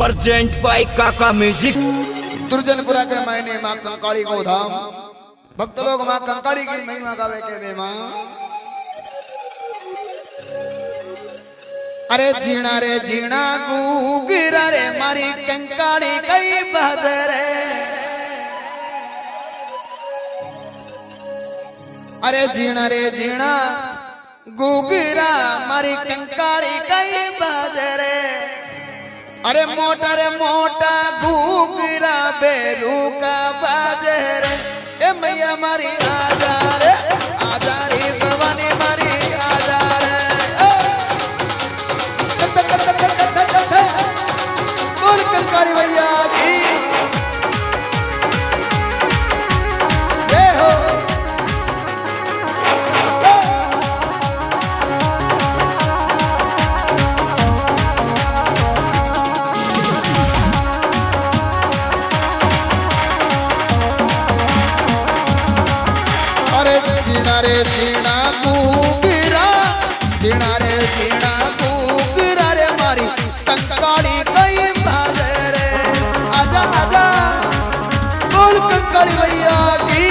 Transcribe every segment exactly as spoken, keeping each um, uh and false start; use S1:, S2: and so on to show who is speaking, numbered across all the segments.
S1: Present by Kaka music.
S2: Durjanpura के महीने माँ कंकाली को धाम भक्त लोग माँ कंकाली की महिमा गावे के वे माँ। अरे जीना रे जीना गुगिरा रे मारी कंकाली कई बजरे। अरे जीना रे जीना गुगिरा मारी कंकाली कई बजरे। अरे मोटा रे मोटा गुगिरा बेलू का बाजरे। ए मैया मारी आजा रे आजा रे भवानी मारी आजा रे। बोल कंकाली भैया की जय हो। जीना रे जीना गुगिरा जीना रे जीना गुगिरा रे मारी कंकाली कई बाजरे। आजा आजा बोल कंकाली भैया की।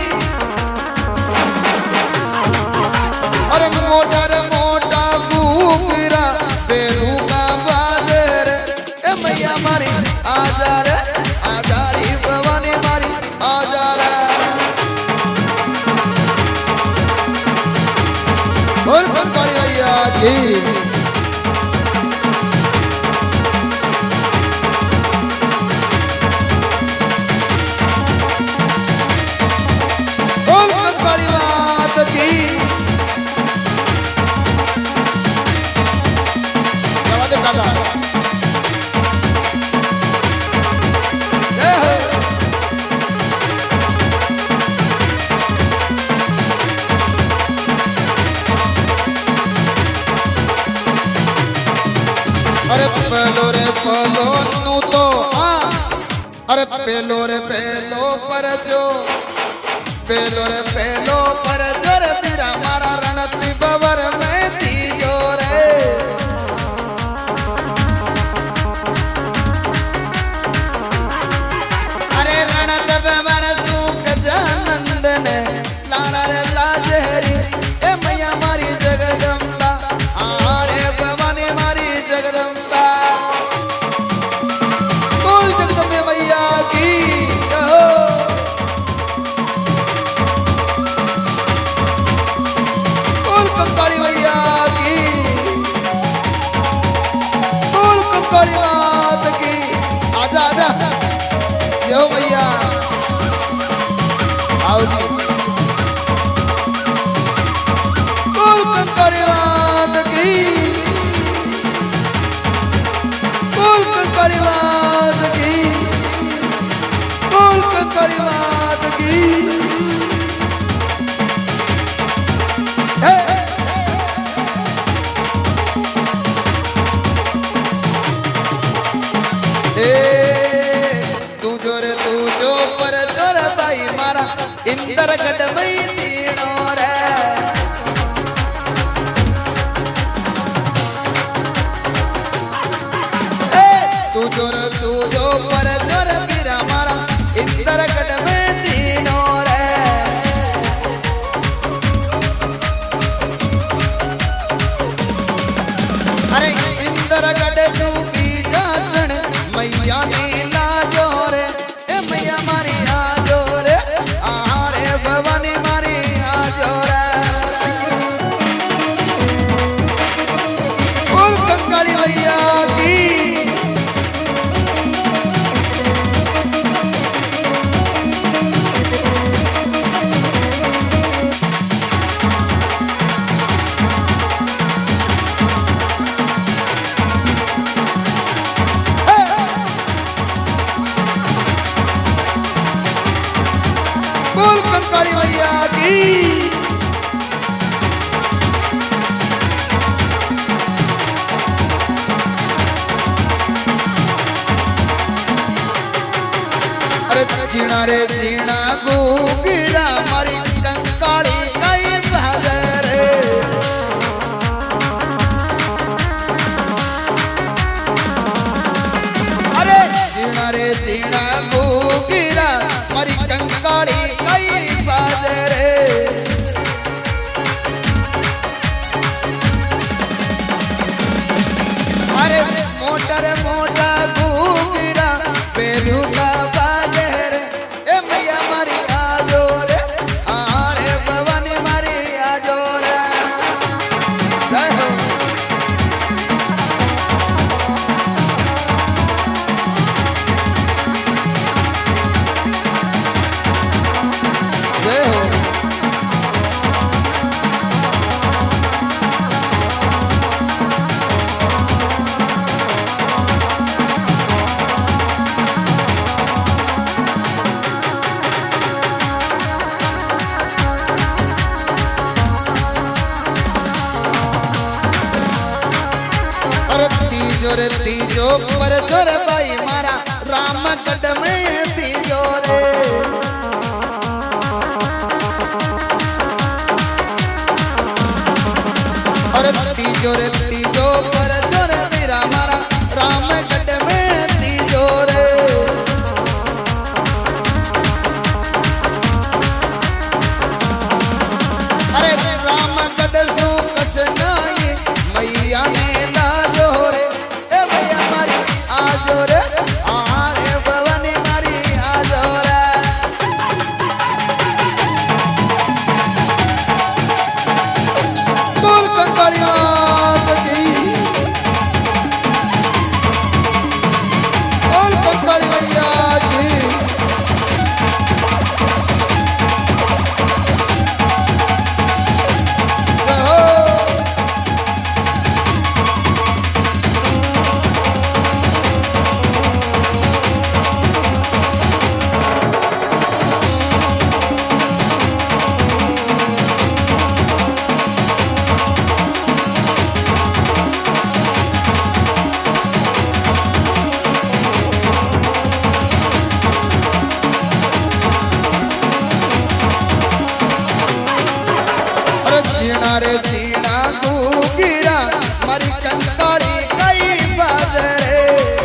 S2: अरे मोटा रे मोटा गुगिरा बेलू का बाजरे। ए मैया मारी आजा रे आजा रे भवानी मारी आजा रे। बोल कंकाली भैया की बोल कंकाली मात की जय काका जय हो। अरे पेलो रे पेलो नू तो आ। अरे पेलो रे पेलो पर जो पेलो रे पेलो पर जो रे मेरा मारा रणती बबर में तीजो रे। अरे रणत बबर सूख जानंद ने लारा रे लाजहरी। ए मैया मारी जगदम्बा आरे भवानी मारी जगदम्बा। बोल जगदम्बे मैया की कहो। बोल कंकाली मैया की बोल कंकाली मात की। आजा आजा यो मैया आओ जी। बोल कंकाली मात की बोल कंकाली मात की बोल कंकाली मात की। तू जो रे तू जो पर जोर भाई मारा इंदर गढ़ में तीनों रे। तू जो रे तू जो पर जोर मेरा मारा इंदर गढ़ में तीनों रे। अरे इंदर गढ़ तू भी जासन मैया नीला जो रे। ए मैया मारी आजो रे आरे भवानी मारी आजो रे। बोल कंकाली भैया की बोल कंकाली भैया की। अरे जीना रे जीना गुगिरा मारी कंकाली कई बजरे। मोटर मोटा घूगिरा पेरू का बाजे रे ए मैया मारी आजो रे आरे भवानी मारी आजो रे जय हो जय हो तीजो रे तीजो पर छोर भाई मारा राम गढ़ में तीजो रे अरे तीजो रे तीजो पर छोर मेरा मारा राम गढ़ में तीजो रे अरे राम गढ़ सो कस नाई मैया ने लाजो रे आजो रे आरे भवानी मारी आजो रे बोल कंकालिया की बोल कंकाली मैया की जीना रे जीना घूगिरा मारी कंकाली कई बाजरे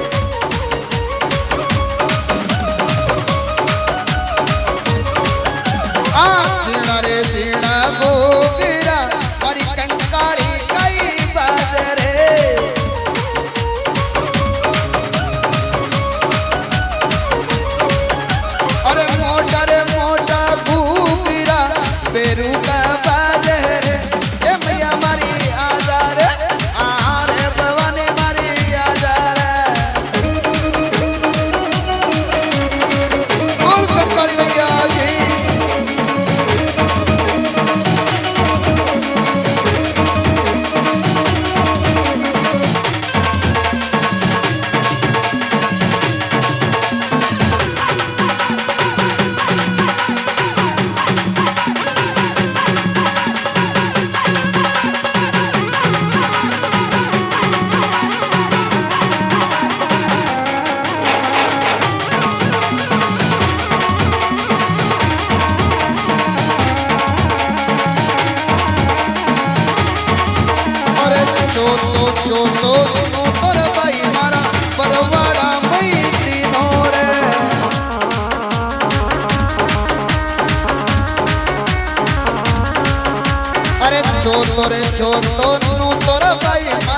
S2: आ जीना रे जीना घूगिरा मारी कंकाली कई बाजरे अरे मोटा रे मोटा घूगिरा पेरू का चोतो चोतो नो तोर भाई मारा परवाड़ा मई तीनो रे अरे चोतो रे चोतो नो तोर भाई